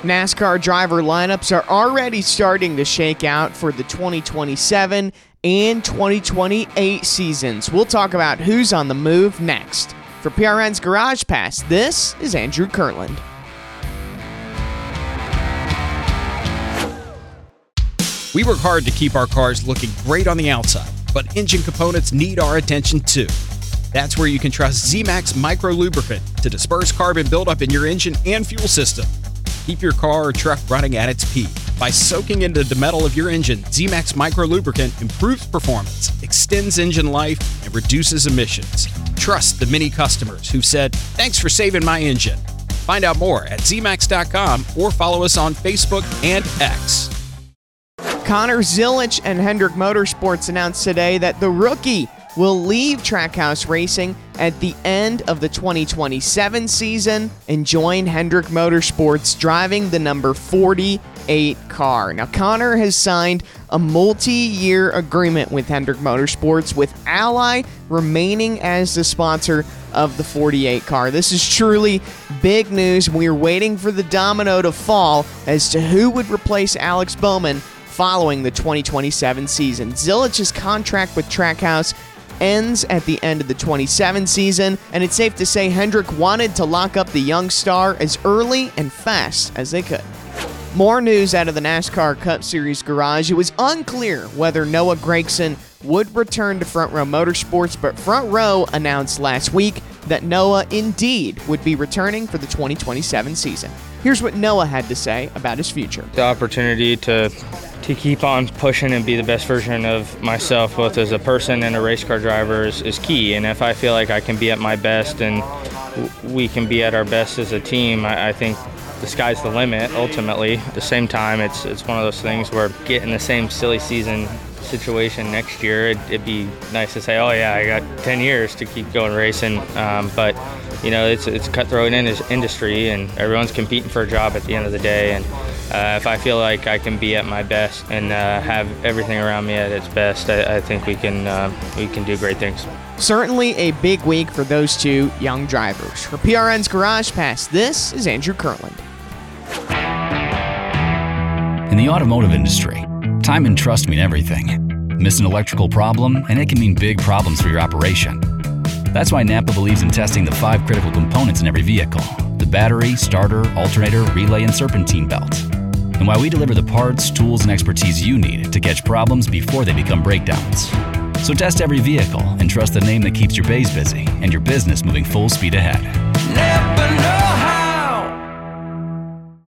NASCAR driver lineups are already starting to shake out for the 2027 and 2028 seasons. We'll talk about who's on the move next. For PRN's Garage Pass, this is Andrew Kirtland. We work hard to keep our cars looking great on the outside, but engine components need our attention too. That's where you can trust Z-Max Micro Lubricant to disperse carbon buildup in your engine and fuel system. Keep your car or truck running at its peak. By soaking into the metal of your engine, Z-Max Micro Lubricant improves performance, extends engine life, and reduces emissions. Trust the many customers who've said, "Thanks for saving my engine." Find out more at zmax.com or follow us on Facebook and X. Connor Zilisch and Hendrick Motorsports announced today that the rookie will leave Trackhouse Racing at the end of the 2027 season and join Hendrick Motorsports driving the number 48 car. Now, Connor has signed a multi-year agreement with Hendrick Motorsports, with Ally remaining as the sponsor of the 48 car. This is truly big news. We're waiting for the domino to fall as to who would replace Alex Bowman following the 2027 season. Zilich's contract with Trackhouse ends at the end of the 27 season, and it's safe to say Hendrick wanted to lock up the young star as early and fast as they could. More news out of the NASCAR Cup Series garage. It was unclear whether Noah Gragson would return to Front Row Motorsports, but Front Row announced last week that Noah indeed would be returning for the 2027 season. Here's what Noah had to say about his future. The opportunity to keep on pushing and be the best version of myself, both as a person and a race car driver, is key. And if I feel like I can be at my best and we can be at our best as a team, I think the sky's the limit, ultimately. At the same time, it's one of those things where getting the same silly season situation next year, it'd be nice to say, oh yeah, I got 10 years to keep going racing. But you know, it's a cutthroat industry, and everyone's competing for a job at the end of the day. And if I feel like I can be at my best and have everything around me at its best, I think we can do great things. Certainly a big week for those two young drivers. For PRN's Garage Pass, this is Andrew Kirtland. In the automotive industry, time and trust mean everything. Miss an electrical problem, and it can mean big problems for your operation. That's why Napa believes in testing the 5 critical components in every vehicle: the battery, starter, alternator, relay, and serpentine belt. And why we deliver the parts, tools, and expertise you need to catch problems before they become breakdowns. So test every vehicle and trust the name that keeps your bays busy and your business moving full speed ahead.